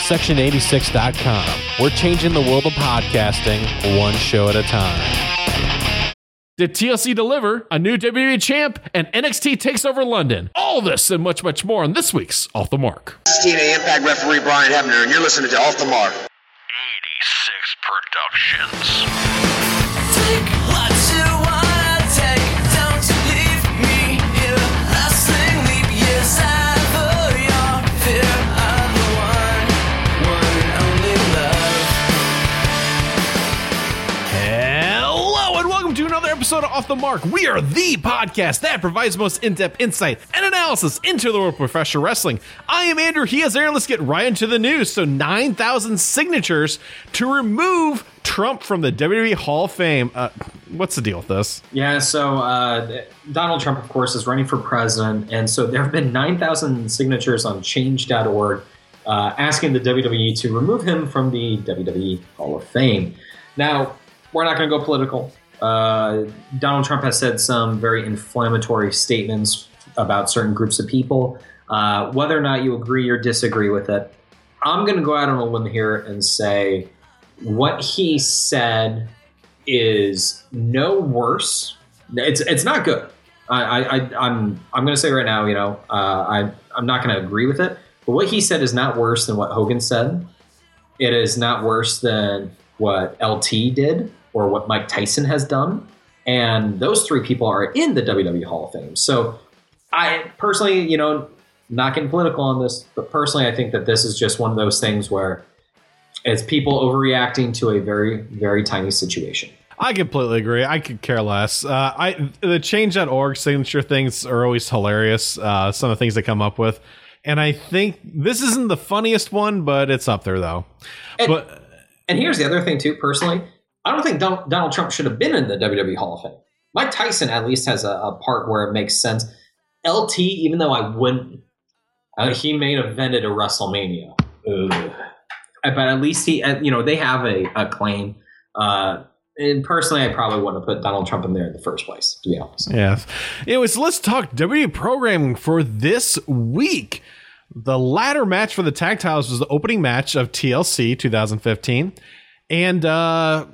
Section86.com. We're changing the world of podcasting one show at a time. Did TLC deliver a new WWE champ and NXT takes over London? All this and much, much more on this week's Off the Mark. This is TNA Impact referee Brian Hebner, and you're listening to Off the Mark. 86 Productions. Take what you wanna take, don't you leave me here. Lasting leap years ever, your fear of the one and only love. Hello and welcome to another episode of Off the Mark. We are the podcast that provides the most in-depth insight and analysis into the world of professional wrestling. I am Andrew, he is Aaron. Let's get right into the news. So 9,000 signatures to remove Trump from the WWE Hall of Fame. What's the deal with this? Yeah, so Donald Trump, of course, is running for president, and so there have been 9,000 signatures on Change.org asking the WWE to remove him from the WWE Hall of Fame. Now, we're not going to go political. Donald Trump has said some very inflammatory statements about certain groups of people. Whether or not you agree or disagree with it, I'm going to go out on a limb here and say what he said is no worse. It's not good. I'm going to say right now, I'm not going to agree with it. But what he said is not worse than what Hogan said. It is not worse than what LT did or what Mike Tyson has done. And those three people are in the WWE Hall of Fame. So I personally, not getting political on this, but personally, I think that this is just one of those things where it's people overreacting to a very, very tiny situation. I completely agree. I could care less. The Change.org signature things are always hilarious. Some of the things they come up with. And I think this isn't the funniest one, but it's up there, though. And here's the other thing, too, personally. I don't think Donald Trump should have been in the WWE Hall of Fame. Mike Tyson at least has a part where it makes sense. LT, even though I wouldn't, he main evented a WrestleMania. Ugh. But at least they have a claim. And personally, I probably wouldn't have put Donald Trump in there in the first place, to be honest. Yes. Anyways, let's talk WWE programming for this week. The ladder match for the tag titles was the opening match of TLC 2015. And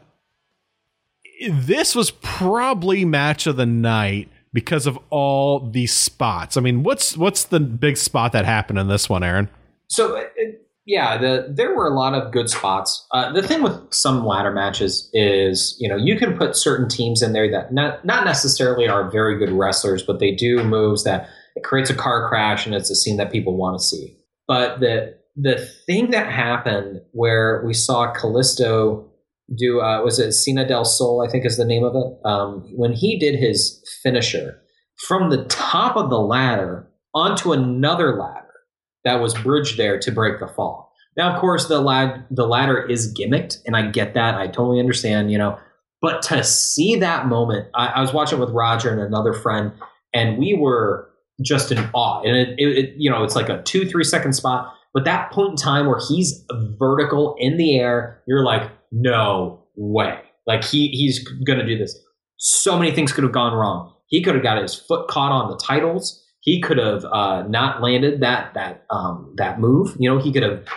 this was probably match of the night because of all these spots. I mean, what's the big spot that happened in this one, Aaron? So, there were a lot of good spots. The thing with some ladder matches is, you can put certain teams in there that not necessarily are very good wrestlers, but they do moves that it creates a car crash and it's a scene that people want to see. But the thing that happened where we saw Kalisto do, was it Cena del Sol, I think is the name of it? When he did his finisher from the top of the ladder onto another ladder that was bridged there to break the fall. Now, of course, the ladder is gimmicked, and I get that. I totally understand, But to see that moment, I was watching with Roger and another friend, and we were just in awe. And it's like a 2-3 second spot. But that point in time where he's vertical in the air, you're like, no way. Like he's going to do this. So many things could have gone wrong. He could have got his foot caught on the titles. He could have not landed that move. He could have,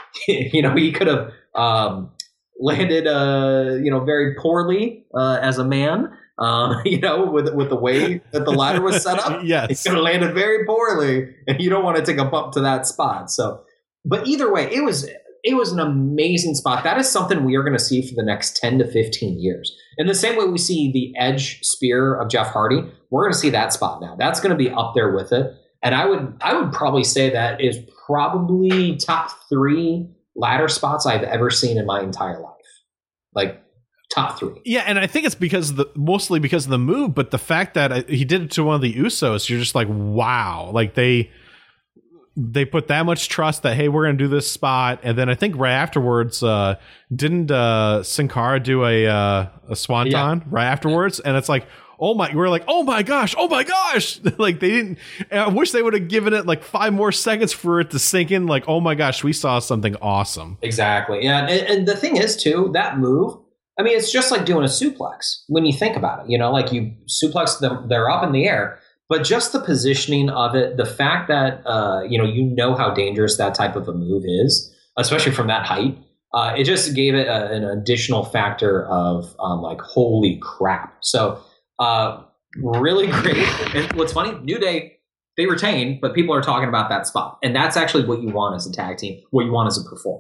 landed, very poorly as a man. With the way that the ladder was set up. Yes, he could have landed very poorly, and you don't want to take a bump to that spot. So, but either way, it was an amazing spot. That is something we are going to see for the next 10 to 15 years. In the same way we see the Edge spear of Jeff Hardy, we're going to see that spot now. That's going to be up there with it. And I would probably say that is probably top 3 ladder spots I've ever seen in my entire life. Like top 3. Yeah, and I think it's mostly because of the move, but the fact that he did it to one of the Usos, you're just like, wow. Like they put that much trust that, hey, we're going to do this spot. And then I think right afterwards, didn't Sin Cara do a swanton right afterwards? And it's like, we're like, oh my gosh. Like they didn't, I wish they would have given it like 5 more seconds for it to sink in. Like, oh my gosh, we saw something awesome. Exactly. Yeah. And the thing is too, that move, I mean, it's just like doing a suplex when you think about it, like you suplex them, they're up in the air. But just the positioning of it, the fact that, how dangerous that type of a move is, especially from that height. It just gave it an additional factor of like, holy crap. So really great. And what's funny, New Day, they retain, but people are talking about that spot. And that's actually what you want as a tag team, what you want as a performer.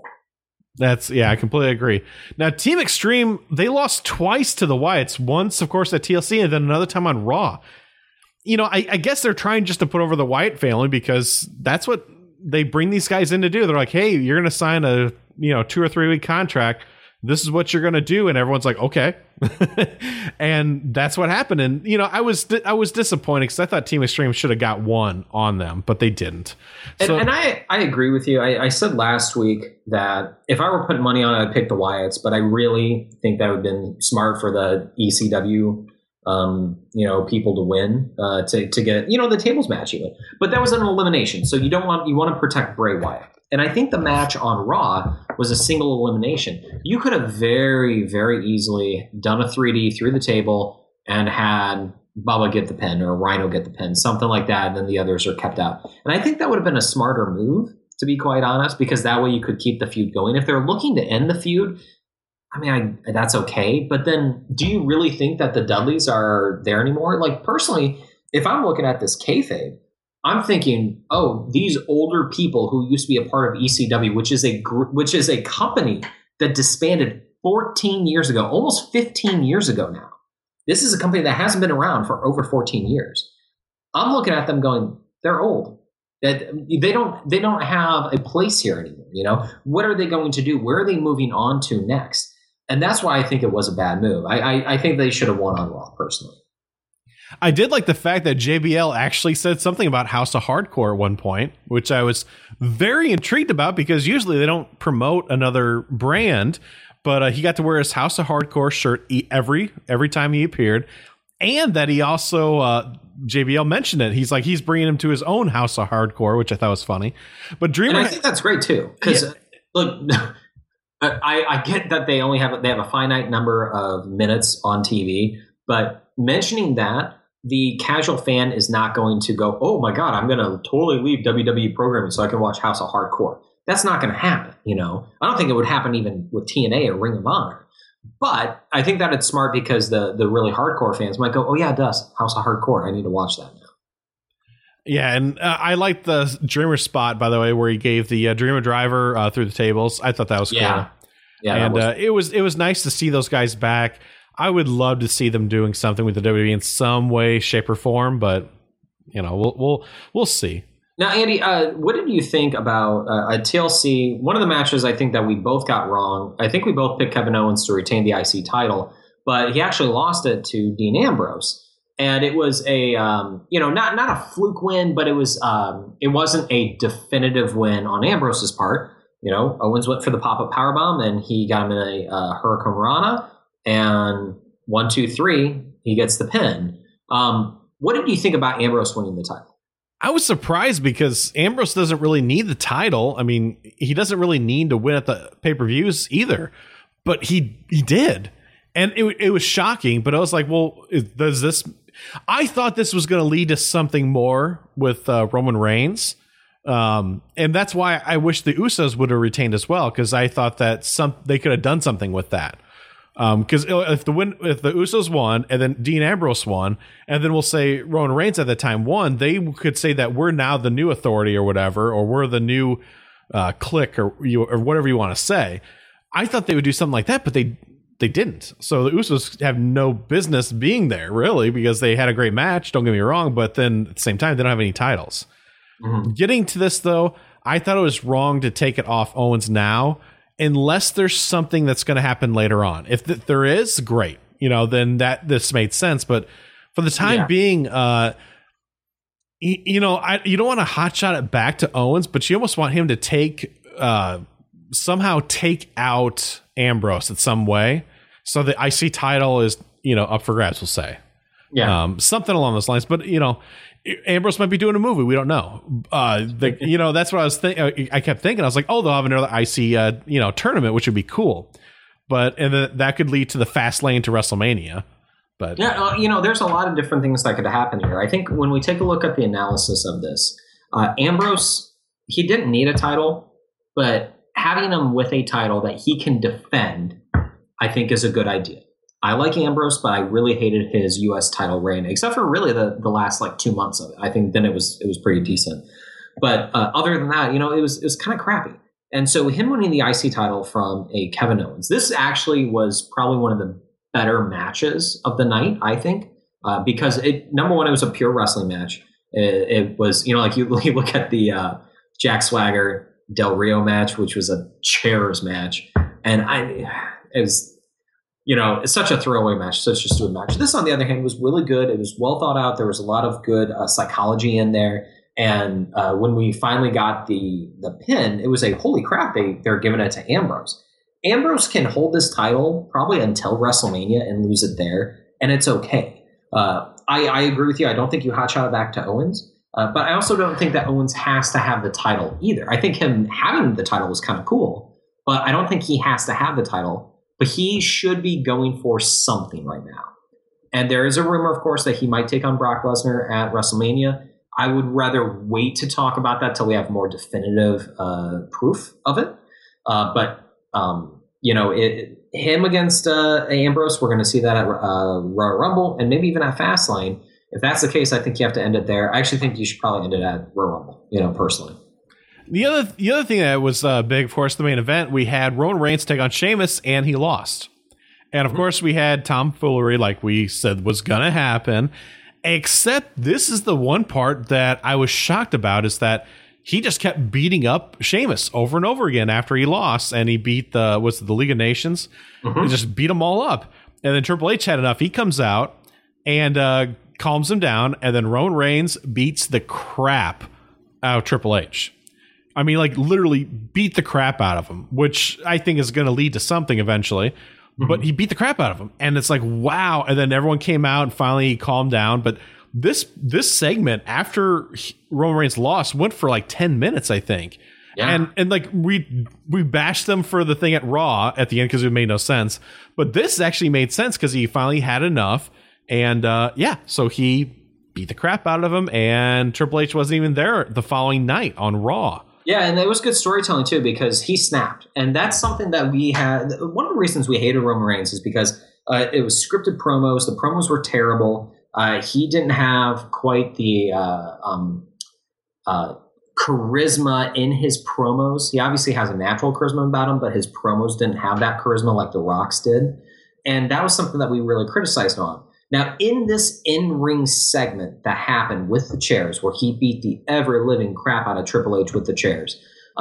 I completely agree. Now, Team Extreme, they lost twice to the Wyatts. Once, of course, at TLC, and then another time on Raw. You know, I guess they're trying just to put over the Wyatt family because that's what they bring these guys in to do. They're like, hey, you're going to sign a 2 or 3 week contract. This is what you're going to do. And everyone's like, okay. And that's what happened. And, I was disappointed because I thought Team Extreme should have got one on them, but they didn't. And I agree with you. I said last week that if I were putting money on it, I'd pick the Wyatts, but I really think that would have been smart for the ECW people to win, to get, the tables match even. But that was an elimination. So you want to protect Bray Wyatt. And I think the match on Raw was a single elimination. You could have very, very easily done a 3D through the table and had Bubba get the pin or Rhino get the pin, something like that, and then the others are kept out. And I think that would have been a smarter move, to be quite honest, because that way you could keep the feud going. If they're looking to end the feud, that's okay. But then do you really think that the Dudleys are there anymore? Like, personally, if I'm looking at this kayfabe, I'm thinking, oh, these older people who used to be a part of ECW, which is a company that disbanded 14 years ago, almost 15 years ago now. This is a company that hasn't been around for over 14 years. I'm looking at them going, they're old. They don't have a place here anymore. What are they going to do? Where are they moving on to next? And that's why I think it was a bad move. I think they should have won on Raw, personally. I did like the fact that JBL actually said something about House of Hardcore at one point, which I was very intrigued about because usually they don't promote another brand, but he got to wear his House of Hardcore shirt every time he appeared, and that he also JBL mentioned it. He's bringing him to his own House of Hardcore, which I thought was funny. But Dreamer, and I think that's great too, because look, I get that they have a finite number of minutes on TV, but mentioning that, the casual fan is not going to go, oh my God, I'm going to totally leave WWE programming so I can watch House of Hardcore. That's not going to happen, I don't think it would happen even with TNA or Ring of Honor. But I think that it's smart because the really hardcore fans might go, oh yeah, it does. House of Hardcore. I need to watch that now. Yeah, and I like the Dreamer spot, by the way, where he gave the Dreamer driver through the tables. I thought that was cool. Yeah, and it was nice to see those guys back. I would love to see them doing something with the WWE in some way, shape, or form, but we'll see. Now, Andy, what did you think about a TLC? One of the matches I think that we both got wrong. I think we both picked Kevin Owens to retain the IC title, but he actually lost it to Dean Ambrose, and it was a not a fluke win, but it wasn't a definitive win on Ambrose's part. Owens went for the pop-up powerbomb, and he got him in a Hurricane Rana. And 1, 2, 3, he gets the pin. What did you think about Ambrose winning the title? I was surprised because Ambrose doesn't really need the title. I mean, he doesn't really need to win at the pay-per-views either, but he did. And it was shocking, but I was like, well, does this... I thought this was going to lead to something more with Roman Reigns. And that's why I wish the Usos would have retained as well, because I thought that they could have done something with that. Because if the Usos won and then Dean Ambrose won, and then we'll say Roman Reigns at the time won, they could say that we're now the new authority or whatever, or we're the new clique or whatever you want to say. I thought they would do something like that, but they didn't. So the Usos have no business being there, really, because they had a great match. Don't get me wrong, but then at the same time, they don't have any titles. Mm-hmm. Getting to this, though, I thought it was wrong to take it off Owens now, unless there's something that's going to happen later on. If there is, great. Then this made sense. But for the time being, you don't want to hotshot it back to Owens, but you almost want him to somehow take out Ambrose in some way. So the IC title is, up for grabs, we'll say. Yeah. Something along those lines. But, Ambrose might be doing a movie. We don't know. That's what I was thinking. I kept thinking. I was like, oh, they'll have another IC, tournament, which would be cool. But then that could lead to the fast lane to WrestleMania. But yeah, there's a lot of different things that could happen here. I think when we take a look at the analysis of this, Ambrose, he didn't need a title, but having him with a title that he can defend, I think, is a good idea. I like Ambrose, but I really hated his U.S. title reign, except for really the last like 2 months of it. I think then it was pretty decent. But other than that, it was kind of crappy. And so him winning the IC title from a Kevin Owens, this actually was probably one of the better matches of the night, I think, because number one, it was a pure wrestling match. It was, like you look at the Jack Swagger Del Rio match, which was a chairs match, and it was, it's such a throwaway match, such a stupid match. This, on the other hand, was really good. It was well thought out. There was a lot of good psychology in there. And when we finally got the pin, it was holy crap, they're giving it to Ambrose. Ambrose can hold this title probably until WrestleMania and lose it there, and it's okay. I agree with you. I don't think you hotshot it back to Owens, but I also don't think that Owens has to have the title either. I think him having the title was kind of cool, but I don't think he has to have the title, but he should be going for something right now. And there is a rumor, of course, that he might take on Brock Lesnar at WrestleMania. I would rather wait to talk about that till we have more definitive proof of it. Him against Ambrose, we're going to see that at Royal Rumble and maybe even at Fastlane. If that's the case, I think you have to end it there. I actually think you should probably end it at Royal Rumble, personally. The other thing that was big, of course, the main event, we had Roman Reigns take on Sheamus, and he lost. And, of course, we had tomfoolery, like we said was going to happen. Except this is the one part that I was shocked about, is that he just kept beating up Sheamus over and over again after he lost, and he beat the League of Nations. He just beat them all up. And then Triple H had enough. He comes out and calms him down, and then Roman Reigns beats the crap out of Triple H. I mean, like, literally beat the crap out of him, which I think is going to lead to something eventually. But he beat the crap out of him. And it's like, wow. And then everyone came out and finally calmed down. But this segment after Roman Reigns lost went for like 10 minutes, I think. Yeah. And like we bashed them for the thing at Raw at the end because it made no sense. But this actually made sense because he finally had enough. And so he beat the crap out of him. And Triple H wasn't even there the following night on Raw. Yeah, and it was good storytelling, too, because he snapped. And that's something that we had. One of the reasons we hated Roman Reigns is because it was scripted promos. The promos were terrible. He didn't have quite the charisma in his promos. He obviously has a natural charisma about him, but his promos didn't have that charisma like The Rock's did. And that was something that we really criticized on. Now, in this in-ring segment that happened with the chairs, where he beat the ever-living crap out of Triple H with the chairs,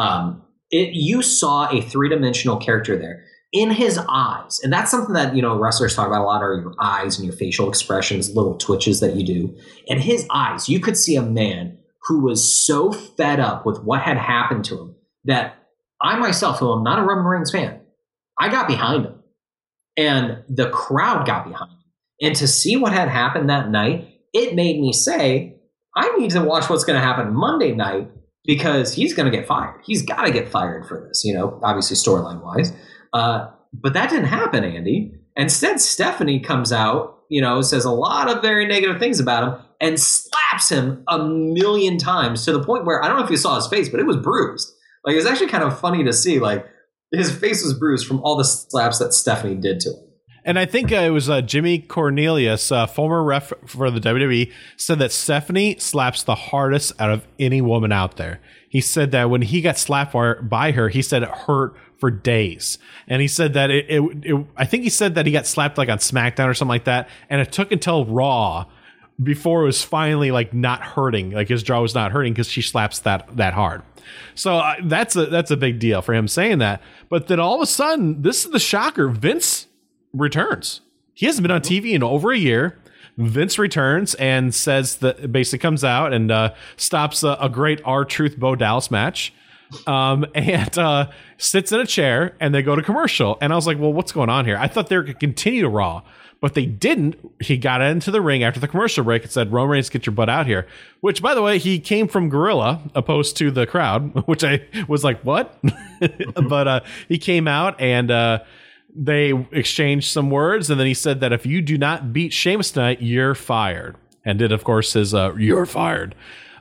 you saw a three-dimensional character there in his eyes. And that's something that, wrestlers talk about a lot, are your eyes and your facial expressions, little twitches that you do. In his eyes, you could see a man who was so fed up with what had happened to him that I myself, who am not a Roman Reigns fan, I got behind him. And the crowd got behind him. And to see what had happened that night, it made me say, I need to watch what's going to happen Monday night, because he's going to get fired. He's got to get fired for this, obviously storyline-wise. But that didn't happen, Andy. Instead, Stephanie comes out, says a lot of very negative things about him and slaps him a million times, to the point where, I don't know if you saw his face, but it was bruised. Like, it was actually kind of funny to see, like, his face was bruised from all the slaps that Stephanie did to him. And I think it was Jimmy Cornelius, former ref for the WWE, said that Stephanie slaps the hardest out of any woman out there. He said that when he got slapped by her, he said it hurt for days. And he said that I think he said that he got slapped like on SmackDown or something like that. And it took until Raw before it was finally like not hurting, like his jaw was not hurting, because she slaps that hard. So that's a big deal for him saying that. But then all of a sudden, this is the shocker. Vince returns. He hasn't been on TV in over a year. Vince returns and says that, basically comes out and stops a great R-Truth Bo Dallas match, and sits in a chair, and they go to commercial. And I was like, well, what's going on here? I thought they were going to continue to Raw, but they didn't. He got into the ring after the commercial break and said, Roman Reigns, get your butt out here. Which, by the way, he came from Gorilla opposed to the crowd, which I was like, what? But he came out and they exchanged some words, and then he said that if you do not beat Sheamus tonight, you're fired. And did, of course, his you're fired.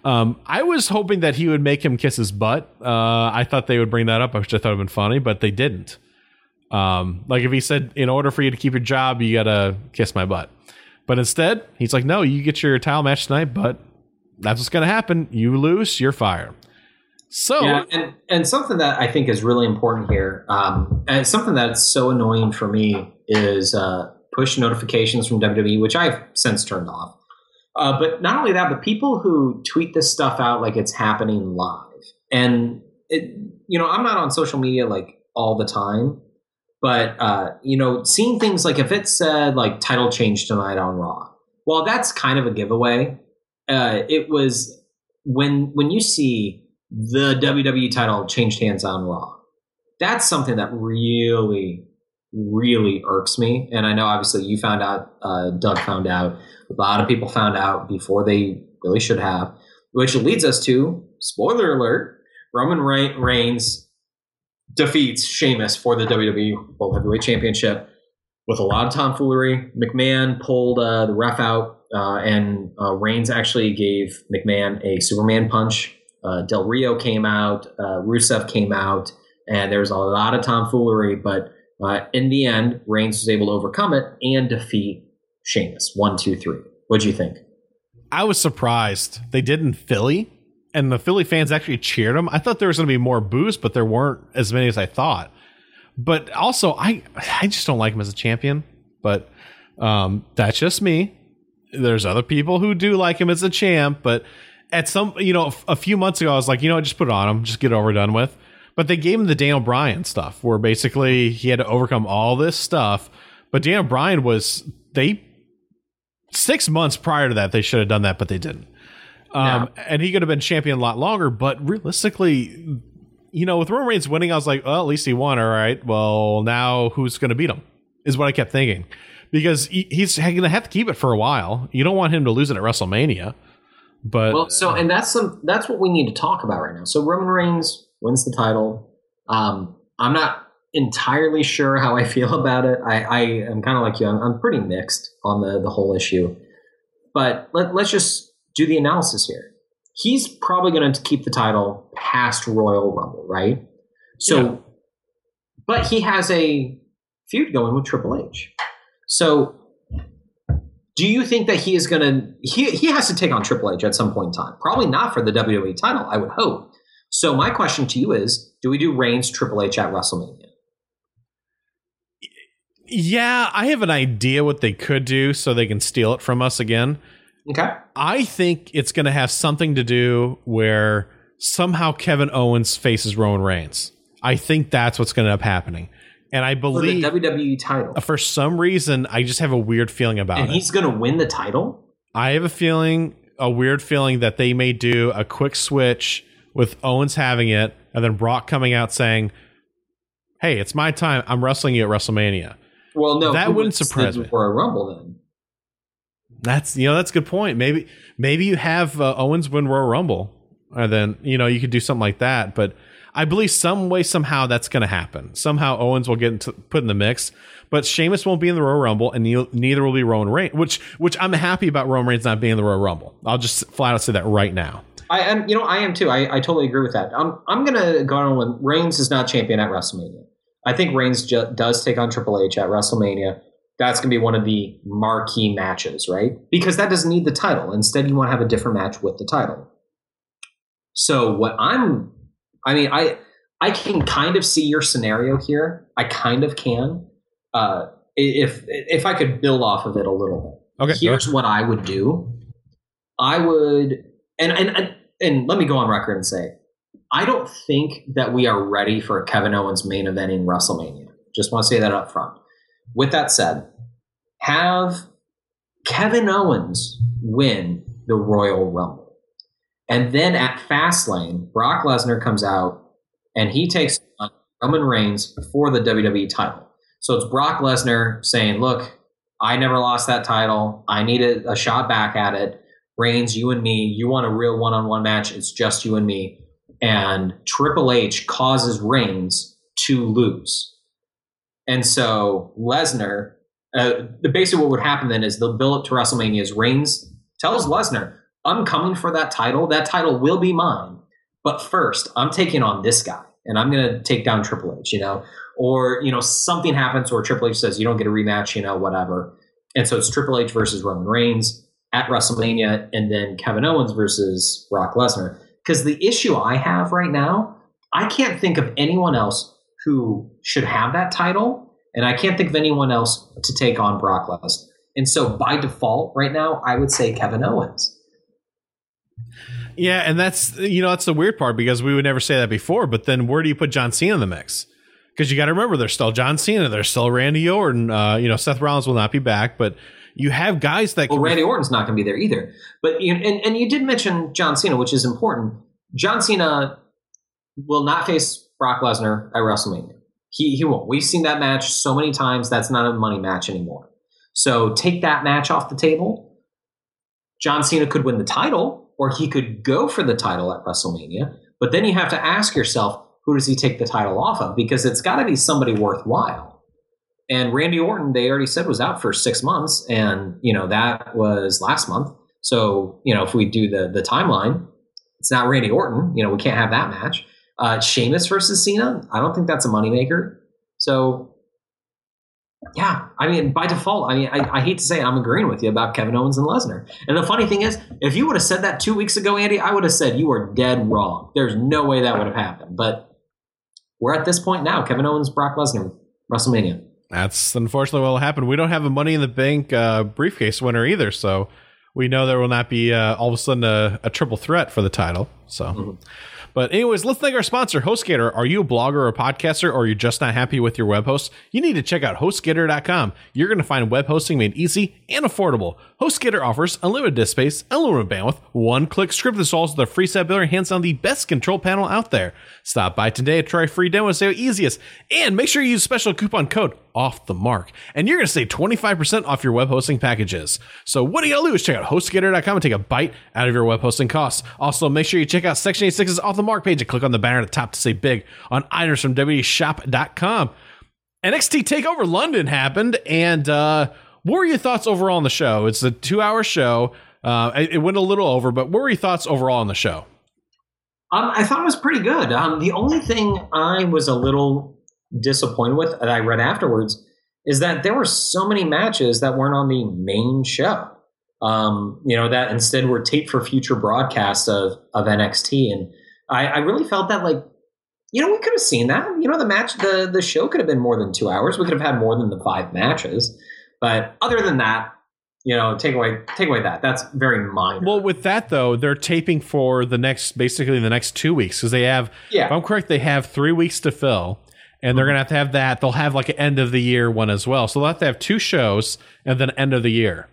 I was hoping that he would make him kiss his butt. I thought they would bring that up, which I thought would have been funny, but they didn't. Like if he said, in order for you to keep your job, you got to kiss my butt. But instead, he's like, no, you get your title match tonight, but that's what's going to happen. You lose, you're fired. So, yeah, and something that I think is really important here, and something that's so annoying for me is push notifications from WWE, which I've since turned off. But not only that, but people who tweet this stuff out like it's happening live. And, I'm not on social media like all the time, but, seeing things like if it said like title change tonight on Raw, well, that's kind of a giveaway. It was when you see the WWE title changed hands on Raw, that's something that really, really irks me. And I know obviously you found out, Doug found out, a lot of people found out before they really should have, which leads us to, spoiler alert, Roman Reigns defeats Sheamus for the WWE World Heavyweight Championship with a lot of tomfoolery. McMahon pulled the ref out, and Reigns actually gave McMahon a Superman punch. Del Rio came out, Rusev came out, and there was a lot of tomfoolery, but in the end, Reigns was able to overcome it and defeat Sheamus. 1, 2, 3. What'd you think? I was surprised they did in Philly, and the Philly fans actually cheered him. I thought there was going to be more boos, but there weren't as many as I thought. But also, I just don't like him as a champion. But that's just me. There's other people who do like him as a champ, but at some, a few months ago, I was like, just put it on him, just get it over done with. But they gave him the Daniel Bryan stuff, where basically he had to overcome all this stuff. But Daniel Bryan 6 months prior to that, they should have done that, but they didn't. And he could have been champion a lot longer. But realistically, with Roman Reigns winning, I was like, well, at least he won. All right. Well, now who's going to beat him is what I kept thinking, because he's going to have to keep it for a while. You don't want him to lose it at WrestleMania. But and that's what we need to talk about right now. So Roman Reigns wins the title. I'm not entirely sure how I feel about it. I am kind of like you. I'm pretty mixed on the whole issue. But let's just do the analysis here. He's probably going to keep the title past Royal Rumble, right? So, yeah. But he has a feud going with Triple H. So, do you think that he is going to... He has to take on Triple H at some point in time. Probably not for the WWE title, I would hope. So my question to you is, do we do Reigns Triple H at WrestleMania? Yeah, I have an idea what they could do so they can steal it from us again. Okay. I think it's going to have something to do where somehow Kevin Owens faces Roman Reigns. I think that's what's going to end up happening. And I believe... For the WWE title. For some reason, I just have a weird feeling about it. And he's going to win the title? I have a weird feeling that they may do a quick switch with Owens having it, and then Brock coming out saying, hey, it's my time. I'm wrestling you at WrestleMania. Well, no. That wouldn't surprise me. For a Rumble, then. That's a good point. Maybe you have Owens win Royal Rumble, and then you could do something like that. But I believe some way, somehow that's going to happen. Somehow Owens will get put in the mix, but Sheamus won't be in the Royal Rumble, and neither will be Roman Reigns. Which I'm happy about Roman Reigns not being in the Royal Rumble. I'll just flat out say that right now. I am too. I totally agree with that. I'm going to go on with Reigns is not champion at WrestleMania. I think Reigns does take on Triple H at WrestleMania. That's going to be one of the marquee matches, right? Because that doesn't need the title. Instead, you want to have a different match with the title. So I can kind of see your scenario here. I kind of can. If I could build off of it a little bit. Okay. Here's what I would do. I would, and let me go on record and say, I don't think that we are ready for Kevin Owens main eventing WrestleMania. Just want to say that up front. With that said, have Kevin Owens win the Royal Rumble. And then at Fastlane, Brock Lesnar comes out and he takes on Roman Reigns for the WWE title. So it's Brock Lesnar saying, look, I never lost that title. I need a shot back at it. Reigns, you and me, you want a real one-on-one match. It's just you and me. And Triple H causes Reigns to lose. And so Lesnar, basically what would happen then is they'll build up to WrestleMania is Reigns tells Lesnar, I'm coming for that title. That title will be mine. But first, I'm taking on this guy, and I'm going to take down Triple H, Or, something happens where Triple H says, you don't get a rematch, whatever. And so it's Triple H versus Roman Reigns at WrestleMania, and then Kevin Owens versus Brock Lesnar. Because the issue I have right now, I can't think of anyone else who should have that title, and I can't think of anyone else to take on Brock Lesnar. And so by default right now, I would say Kevin Owens. Yeah, and that's the weird part, because we would never say that before, but then where do you put John Cena in the mix? Because you got to remember, there's still John Cena, there's still Randy Orton, Seth Rollins will not be back, but you have guys that... Well, Randy Orton's not going to be there either. But and you did mention John Cena, which is important. John Cena will not face Brock Lesnar at WrestleMania. He won't. We've seen that match so many times. That's not a money match anymore. So take that match off the table. John Cena could win the title, or he could go for the title at WrestleMania. But then you have to ask yourself, who does he take the title off of? Because it's got to be somebody worthwhile. And Randy Orton, they already said, was out for 6 months. And, that was last month. So, if we do the timeline, it's not Randy Orton. We can't have that match. Sheamus versus Cena, I don't think that's a moneymaker. So, yeah, by default, I hate to say it, I'm agreeing with you about Kevin Owens and Lesnar. And the funny thing is, if you would have said that 2 weeks ago, Andy, I would have said you were dead wrong. There's no way that would have happened. But we're at this point now. Kevin Owens, Brock Lesnar, WrestleMania. That's unfortunately what will happen. We don't have a Money in the Bank briefcase winner either, so we know there will not be all of a sudden a triple threat for the title. So, But anyways, let's thank our sponsor, HostGator. Are you a blogger or a podcaster, or are you just not happy with your web host? You need to check out HostGator.com. You're going to find web hosting made easy and affordable. HostGator offers unlimited disk space, unlimited bandwidth, one-click script installs with a free set builder, hands on the best control panel out there. Stop by today to try a free demo and see how easy it is. And make sure you use special coupon code OFFTHEMARK, and you're going to save 25% off your web hosting packages. So what do you got to do is check out HostGator.com and take a bite out of your web hosting costs. Also, make sure you check out Section 86's Off the Mark page and click on the banner at the top to say big on items from WWEshop.com. NXT TakeOver London happened, and what were your thoughts overall on the show? It's a 2-hour show. It went a little over, but what were your thoughts overall on the show? I thought it was pretty good. The only thing I was a little disappointed with that I read afterwards is that there were so many matches that weren't on the main show. That instead were taped for future broadcasts of NXT. And I really felt that, we could have seen that. The match, the show could have been more than 2 hours. We could have had more than the 5 matches. But other than that, take away that. That's very minor. Well, with that, though, they're taping for the next 2 weeks, because they have, if I'm correct, they have 3 weeks to fill. And they're going to have that. They'll have an end of the year one as well. So they'll have to have 2 shows and then end of the year.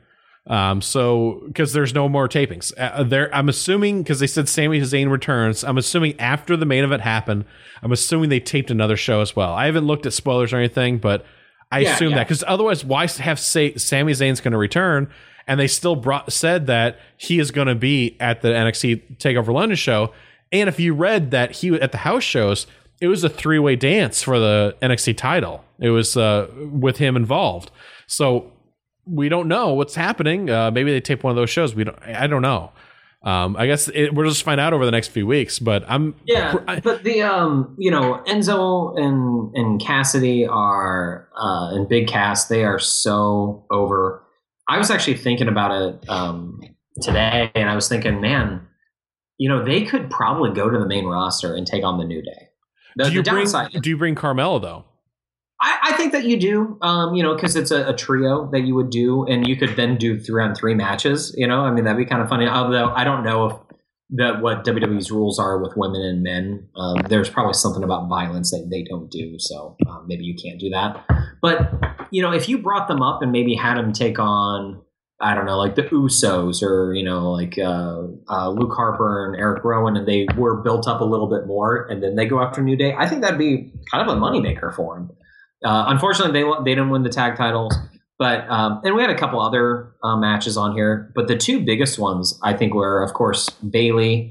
So because there's no more tapings I'm assuming, because they said Sami Zayn returns, I'm assuming after the main event happened, I'm assuming they taped another show as well. I haven't looked at spoilers or anything, but I assume that, because otherwise why have Sami Zayn's going to return? And they still said that he is going to be at the NXT TakeOver London show. And if you read that he at the house shows, it was a 3-way dance for the NXT title. It was with him involved. So we don't know what's happening. Maybe they tape one of those shows. I don't know. I guess we'll just find out over the next few weeks. But but the Enzo and Cassidy are and Big Cass. They are so over. I was actually thinking about it today, and I was thinking, man, they could probably go to the main roster and take on the New Day. Do you bring Carmella, though? I think that you do, because it's a trio that you would do, and you could then do 3-on-3 matches. That'd be kind of funny. Although I don't know what WWE's rules are with women and men. There's probably something about violence that they don't do, so maybe you can't do that. But if you brought them up and maybe had them take on, I don't know, like the Usos or, Luke Harper and Eric Rowan, and they were built up a little bit more, and then they go after New Day, I think that'd be kind of a moneymaker for them. Unfortunately, they didn't win the tag titles, but and we had a couple other matches on here, but the 2 biggest ones, I think, were, of course, Bayley.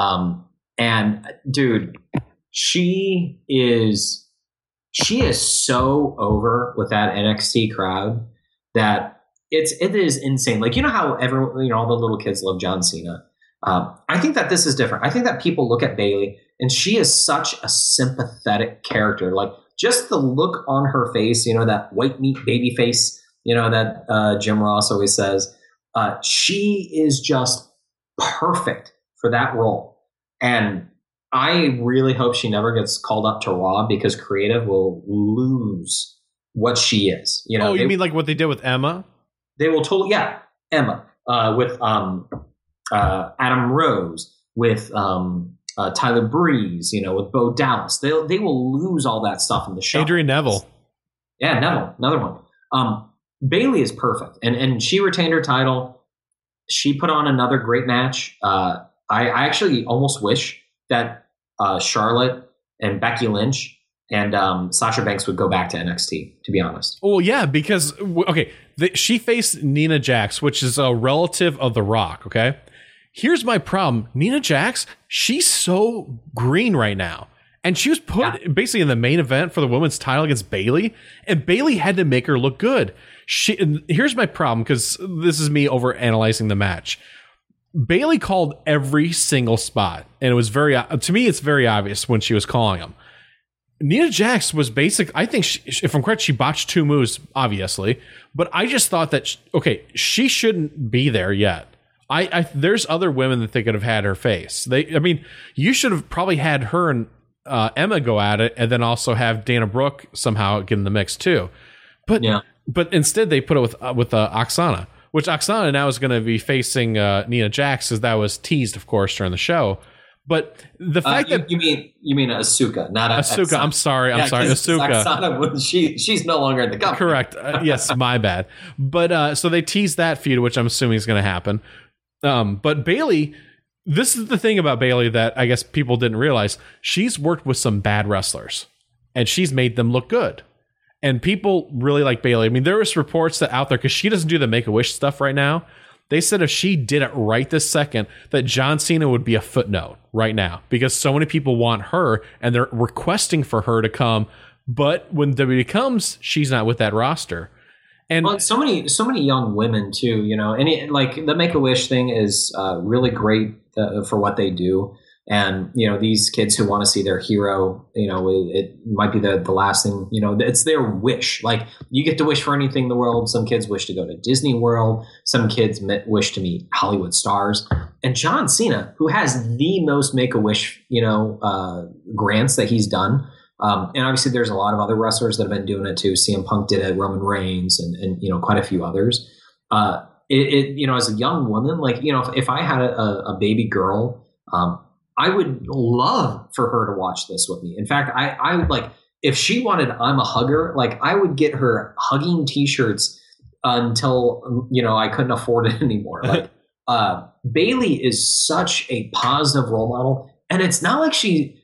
And, dude, she is so over with that NXT crowd that it is insane. Like, you know how everyone, all the little kids love John Cena. I think that this is different. I think that people look at Bayley and she is such a sympathetic character. Like, just the look on her face, that white meat baby face, that Jim Ross always says. She is just perfect for that role. And I really hope she never gets called up to Raw, because creative will lose what she is. You mean like what they did with Emma? They will totally, Emma, with Adam Rose, with Tyler Breeze, with Bo Dallas. They will lose all that stuff in the show. Adrian Neville. Yeah, Neville, another one. Bayley is perfect, and she retained her title. She put on another great match. I actually almost wish that Charlotte and Becky Lynch and Sasha Banks would go back to NXT, to be honest. Well, yeah, because, she faced Nina Jax, which is a relative of The Rock, okay? Here's my problem. Nina Jax, she's so green right now. And she was put basically in the main event for the women's title against Bayley, and Bayley had to make her look good. Here's my problem, because this is me overanalyzing the match. Bayley called every single spot, and it was to me, it's very obvious when she was calling them. Nina Jax was I think, if I'm correct, she botched 2 moves, obviously, but I just thought that, she shouldn't be there yet. There's other women that they could have had her face. You should have probably had her and Emma go at it, and then also have Dana Brooke somehow get in the mix too. But instead they put it with Oksana, which Oksana now is going to be facing Nina Jax, as that was teased, of course, during the show. But the fact that you mean Asuka, not Asuka. Oksana. I'm sorry, Asuka. Oksana, she's no longer in the company. Correct. Yes, my bad. But so they teased that feud, which I'm assuming is going to happen. But Bayley. This is the thing about Bayley that I guess people didn't realize. She's worked with some bad wrestlers, and she's made them look good. And people really like Bayley. I mean, there was reports that out there, because she doesn't do the Make-A-Wish stuff right now. They said if she did it right this second, that John Cena would be a footnote right now, because so many people want her and they're requesting for her to come. But when WWE comes, she's not with that roster. And so many young women too, and like the Make-A-Wish thing is really great for what they do. And, these kids who want to see their hero, it might be the last thing, it's their wish. Like, you get to wish for anything in the world. Some kids wish to go to Disney World. Some kids wish to meet Hollywood stars. And John Cena, who has the most Make-A-Wish, grants that he's done. And obviously there's a lot of other wrestlers that have been doing it too. CM Punk did it, Roman Reigns, and quite a few others. As a young woman, like, if I had a baby girl, I would love for her to watch this with me. In fact, I would, like, if she wanted I'm a Hugger, like, I would get her hugging t-shirts until, I couldn't afford it anymore. Like, Bayley is such a positive role model, and it's not like she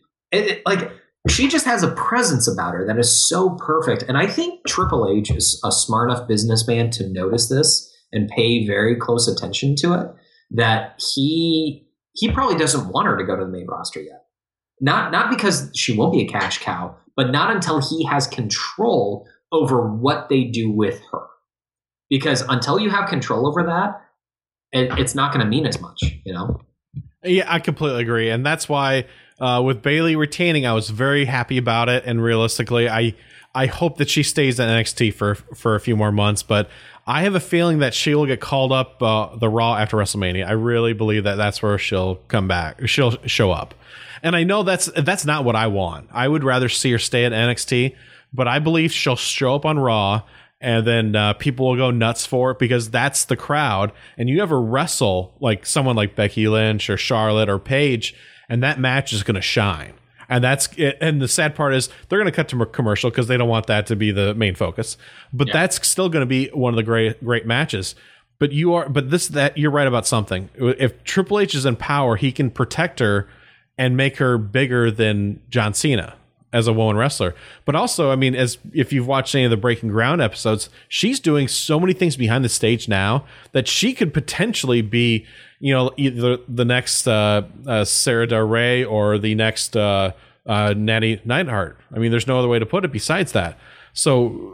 just has a presence about her that is so perfect. And I think Triple H is a smart enough businessman to notice this and pay very close attention to it, that he probably doesn't want her to go to the main roster yet. Not because she won't be a cash cow, but not until he has control over what they do with her. Because until you have control over that, it's not going to mean as much, Yeah, I completely agree. And that's why with Bayley retaining, I was very happy about it. And realistically, I hope that she stays at NXT for a few more months. But I have a feeling that she will get called up the Raw after WrestleMania. I really believe that that's where she'll come back. She'll show up. And I know that's not what I want. I would rather see her stay at NXT. But I believe she'll show up on Raw. And then people will go nuts for it, because that's the crowd. And you ever wrestle like someone like Becky Lynch or Charlotte or Paige, and that match is going to shine. And that's it. And the sad part is they're going to cut to commercial because they don't want that to be the main focus. But that's still going to be one of the great matches. But you're right about something. If Triple H is in power, he can protect her and make her bigger than John Cena as a woman wrestler. But also, I mean, if you've watched any of the Breaking Ground episodes, she's doing so many things behind the stage now that she could potentially be, either the next Sarah Del Rey or the next Natty Neidhart. I mean, there's no other way to put it besides that. So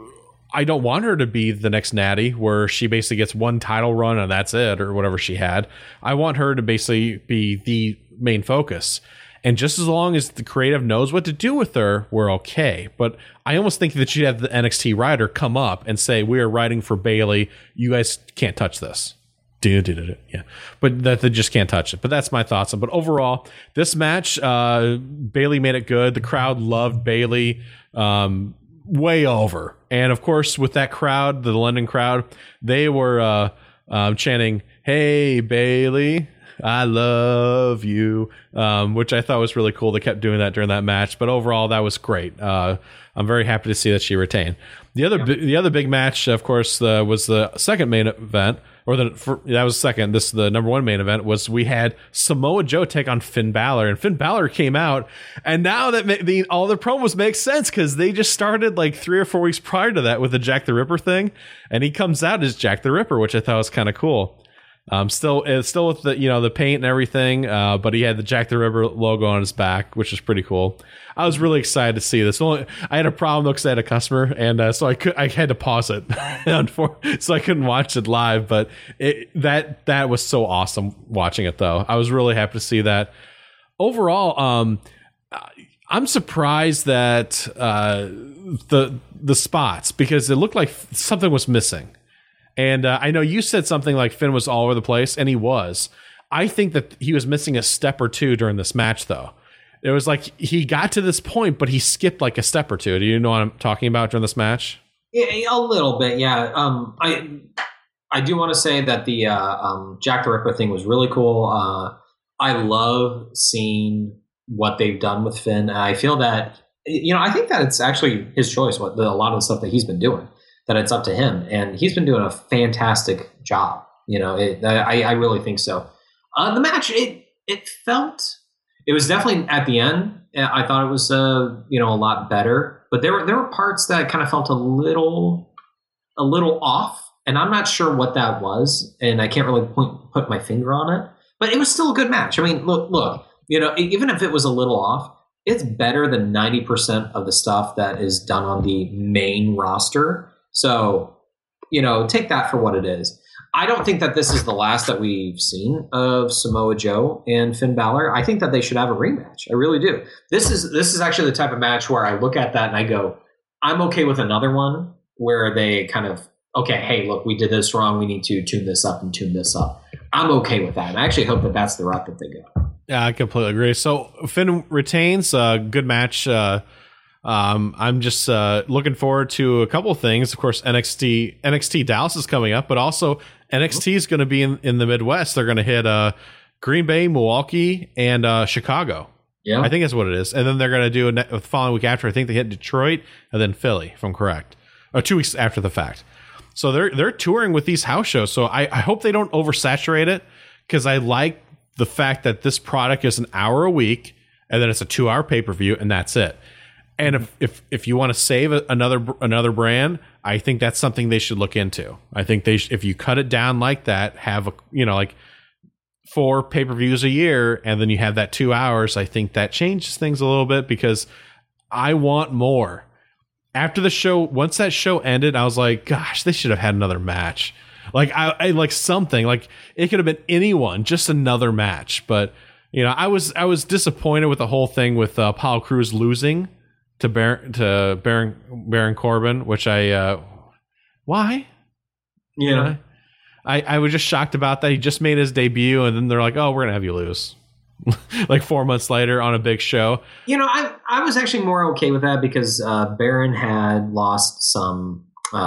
I don't want her to be the next Natty where she basically gets one title run and that's it, or whatever she had. I want her to basically be the main focus. And just as long as the creative knows what to do with her, we're okay. But I almost think that you'd have the NXT writer come up and say, we are writing for Bayley. You guys can't touch this. Yeah. But that they just can't touch it. But that's my thoughts. But overall, this match, Bayley made it good. The crowd loved Bayley. Way over. And of course, with that crowd, the London crowd, they were chanting, "Hey, Bayley, I love you," which I thought was really cool. They kept doing that during that match. But overall, that was great. I'm very happy to see that she retained. The other big match, of course, was the second main event. That was second. This the number one main event was we had Samoa Joe take on Finn Balor, and Finn Balor came out, and now that all the promos make sense because they just started like 3 or 4 weeks prior to that with the Jack the Ripper thing, and he comes out as Jack the Ripper, which I thought was kind of cool. Still with the the paint and everything, but he had the Jack the Ripper logo on his back, which is pretty cool. I was really excited to see this. I had a problem though because I had a customer, and so I had to pause it, so I couldn't watch it live. But that was so awesome watching it though. I was really happy to see that. Overall, I'm surprised that the spots, because it looked like something was missing. And I know you said something like Finn was all over the place, and he was. I think that he was missing a step or two during this match, though. It was like he got to this point, but he skipped like a step or two. Do you know what I'm talking about during this match? Yeah, a little bit, yeah. I do want to say that the Jack the Ripper thing was really cool. I love seeing what they've done with Finn. I feel that, I think that it's actually his choice, a lot of the stuff that he's been doing. That it's up to him, and he's been doing a fantastic job. I really think so. The match, it was definitely at the end. I thought it was a lot better, but there were parts that kind of felt a little off, and I'm not sure what that was, and I can't really put my finger on it. But it was still a good match. I mean, look, even if it was a little off, it's better than 90% of the stuff that is done on the main roster. So, take that for what it is. I don't think that this is the last that we've seen of Samoa Joe and Finn Balor. I think that they should have a rematch. I really do. This is actually the type of match where I look at that and I go, I'm okay with another one where they kind of, okay, hey, look, we did this wrong. We need to tune this up and tune this up. I'm okay with that. And I actually hope that that's the route that they go. Yeah, I completely agree. So Finn retains. Good match. I'm just looking forward to a couple of things. Of course, NXT Dallas is coming up, but also NXT is going to be in the Midwest. They're going to hit Green Bay, Milwaukee, and Chicago. Yeah, I think that's what it is. And then they're going to do the following week after. I think they hit Detroit and then Philly, if I'm correct, or 2 weeks after the fact. So they're touring with these house shows. So I hope they don't oversaturate it, because I like the fact that this product is an hour a week and then it's a 2-hour pay-per-view and that's it. And if you want to save another brand, I think that's something they should look into. I think if you cut it down like that, have like 4 pay-per-views a year, and then you have that 2 hours, I think that changes things a little bit, because I want more. After the show, once that show ended, I was like, gosh, they should have had another match. Like I like something, like it could have been anyone, just another match. But I was disappointed with the whole thing with Apollo Crews losing to Baron Corbin, which why? Yeah. I was just shocked about that. He just made his debut, and then they're like, "Oh, we're gonna have you lose," like 4 months later on a big show. I was actually more okay with that, because Baron had lost some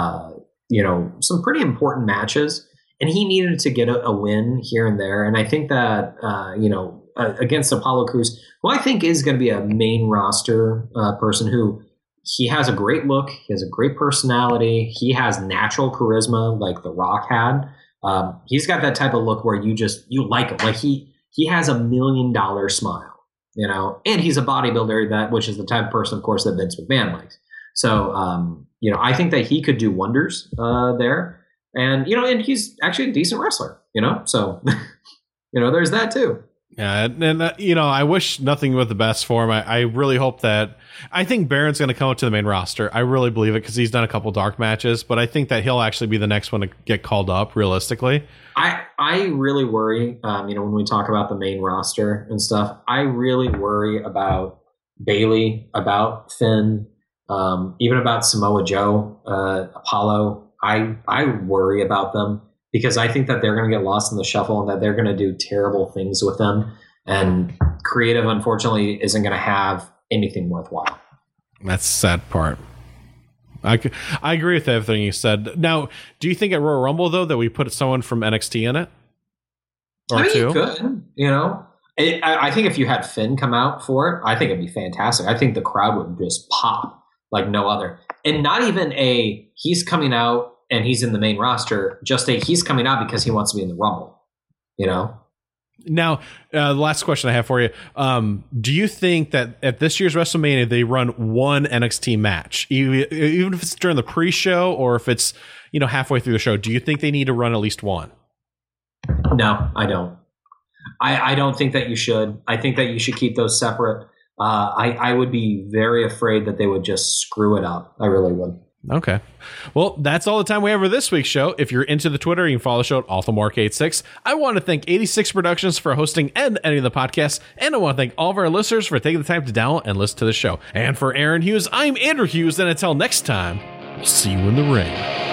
pretty important matches, and he needed to get a win here and there. And I think that against Apollo Crews, who I think is going to be a main roster person, who he has a great look, he has a great personality, he has natural charisma like The Rock had. He's got that type of look where you like him. Like he has $1 million smile, and he's a bodybuilder, which is the type of person, of course, that Vince McMahon likes. So, I think that he could do wonders there, and and he's actually a decent wrestler, so there's that too. Yeah, and I wish nothing but the best for him. I really hope that. I think Baron's going to come up to the main roster. I really believe it because he's done a couple dark matches, but I think that he'll actually be the next one to get called up. Realistically, I really worry. When we talk about the main roster and stuff, I really worry about Bailey, about Finn, even about Samoa Joe, Apollo. I worry about them, because I think that they're going to get lost in the shuffle and that they're going to do terrible things with them. And creative, unfortunately, isn't going to have anything worthwhile. That's the sad part. I agree with everything you said. Now, do you think at Royal Rumble, though, that we put someone from NXT in it? Or two? You could, I think if you had Finn come out for it, I think it'd be fantastic. I think the crowd would just pop like no other. And not even he's coming out and he's in the main roster, just he's coming out because he wants to be in the Rumble, Now, the last question I have for you. Do you think that at this year's WrestleMania, they run one NXT match, even if it's during the pre-show or if it's, halfway through the show? Do you think they need to run at least one? No, I don't. I don't think that you should. I think that you should keep those separate. I would be very afraid that they would just screw it up. I really would. Okay. Well, that's all the time we have for this week's show. If you're into the Twitter, you can follow the show at AwesomeMark86. I want to thank 86 Productions for hosting and editing the podcast. And I want to thank all of our listeners for taking the time to download and listen to the show. And for Aaron Hughes, I'm Andrew Hughes. And until next time, we'll see you in the ring.